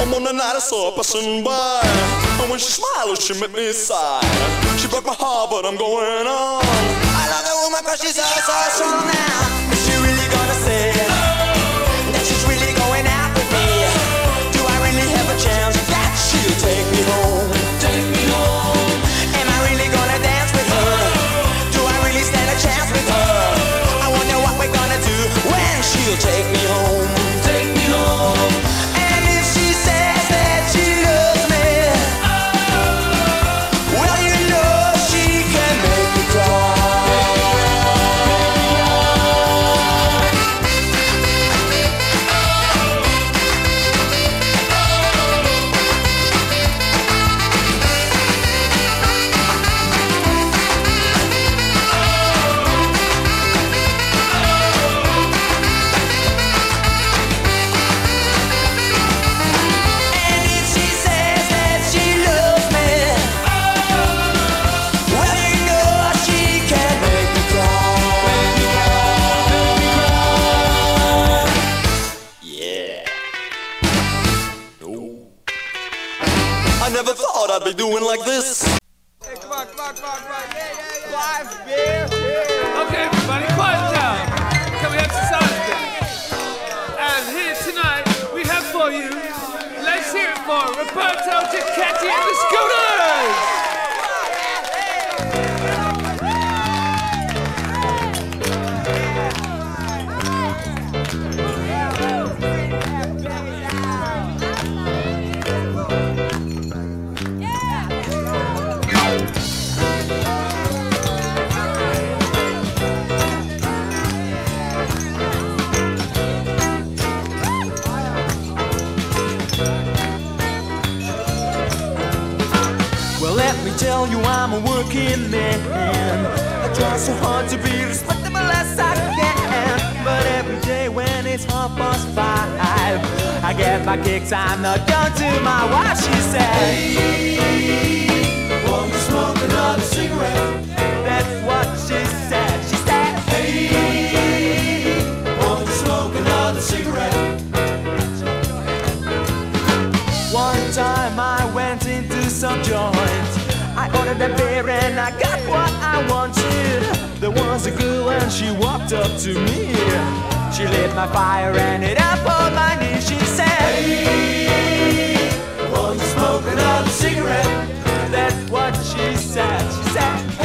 On the night I saw her passing by, and when she smiled, she made me sigh. She broke my heart, but I'm going on. I love that woman 'cause she's so strong now. Is she really gonna say that she's really going out with me? Do I really have a chance that she'll take me home? Take me home. Am I really gonna dance with her? Do I really stand a chance with her? I wonder what we're gonna do when she'll take me home. Take me home. And if she says that she loves me, well, you know she can make me cry. I never thought I'd be doing like this. Hey, come on. Yeah. Live beer. Okay, everybody, quiet down. Can we exercise that? And here tonight, we have for you, let's hear it for Roberto Giacchetti and the Scooters! Well, let me tell you, I'm a working man. I try so hard to be respectable as I can. But every day when it's 5:30, I get my kicks. I'm not done to my wife, she said. Hey, won't you smoke another cigarette? That's what she said. She said, hey, won't you smoke another cigarette? One time I went into some joint. I ordered a beer and I got what I wanted. There was a girl and she walked up to me. She lit my fire and it up on my knees. She said, hey, won't you smoke another cigarette? That's what she said. She said,